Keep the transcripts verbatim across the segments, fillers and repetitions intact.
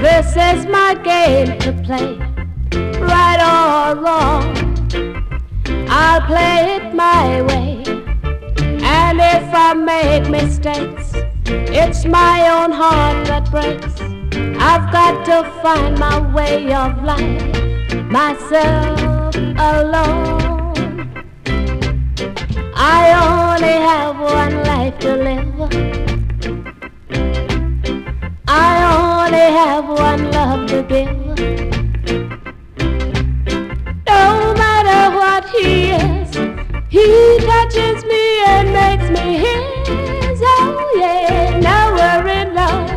This is my game to play, right or wrong. I'll play it my way, and if I make mistakes, it's my own heart that breaks. I've got to find my way of life, myself alone. I only have one life to live. I only have one love to give. No matter what he is, he touches me and makes me his. Oh yeah, now we're in love.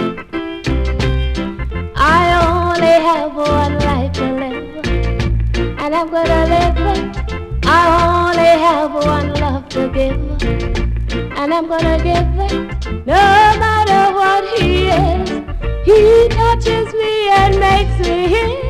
I only have one life to live, and I'm gonna live it. I only have one love to give, and I'm gonna give it. No matter what he is, he touches me and makes me his.